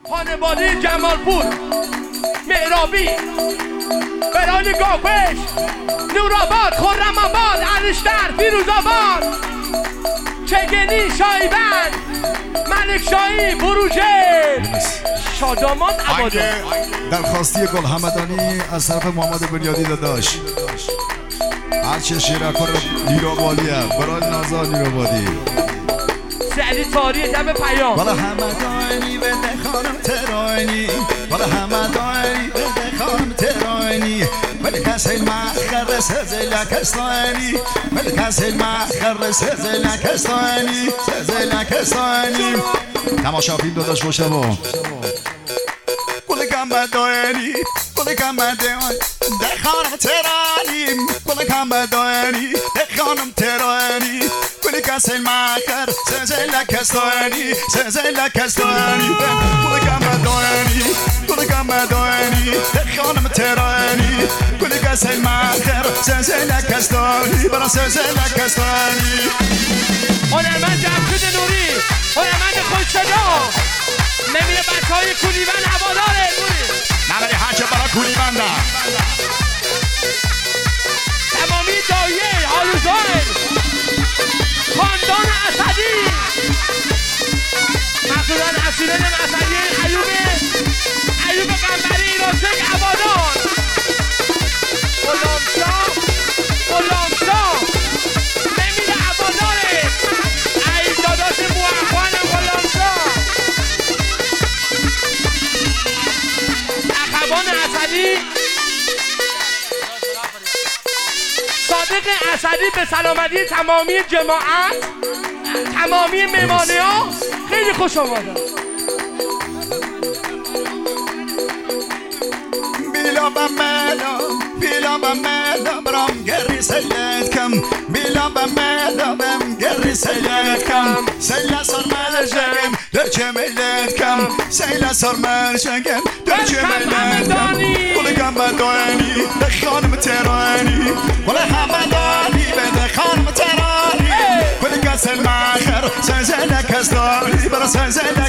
خانواده جمالپور، مهرابی، برانی گاوش، نورآباد، خرم‌آباد، علشتر، فیروزآباد، چگنی، شایبند، ملکشاهی، بروجرد، شادامات، عبادات. درخواستی گل همدانی از طرف محمد بنیادی داداش، هرچه شیرکار نیروآبادیه برای نازا نیروآبادی. سعدی تاری دم پیام. بالا همدانی بده خانم ترانی، بالا همدانی بده خانم ترانی، ولی کسی مخر سزل کستانی، ولی کسی مخر سزل کستانی، سزل کستانی. تماشا فیلم داداش باشه با گل گمدانی، گل گمدانی ده خانم ترانی، گل گمدانی ده خانم ترانی، گل کسی مخر سزل کستانی، سزل کستانی. گل گمدانی، گل گمدانی ده خانم ترانی، گل کسی مخر سزل کستانی، برا سزل کستانی. هنرمند جمشید نوری، هنرمند خوش‌صدا، نمیره بچه‌های کولیبند هواداره نوری. نمیره هرچه برا کولیبندن. تمامی دایه آلوزان، خاندان اسدی، مخصوصاً اسیران اسدی، ایوب قنبری، ایرانسک، عبادان، غلامشاه نمیره عباداره. ای داداش موحوان غلامشاه، اخوان اسدی، صادق اسدی، به سلامتی تمامی جماعت، تمامی مهمانی ها، خیلی خوش آمدن. بیلا بملا برام گری سیلت کم، بیلا بملا بم گری سیلت کم، سیلا سر مرشگم در چملت کم، سیلا سر مرشگم در چملت کم. گل گمدانی به خانم ترانی، گل همدانی به خانم ترانی، گل کسل مخر سزل کستانی، برا سزل